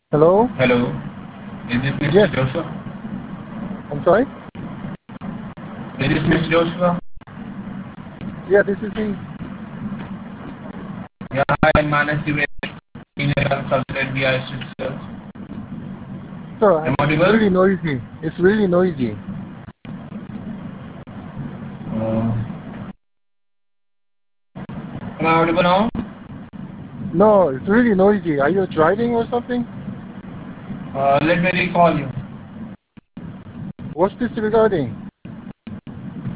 Hello? Hello, is this Mr. Yes, Joshua? I'm sorry? Is this Mr. Joshua? Yeah, this is he. Yeah, hi, I'm Manas Dubey, Senior Consultant, BI Systems. Sir, Am I it's audible? really noisy. It's really noisy. Uh, am I audible now? No, it's really noisy. Are you driving or something? Let me recall you. What's this regarding?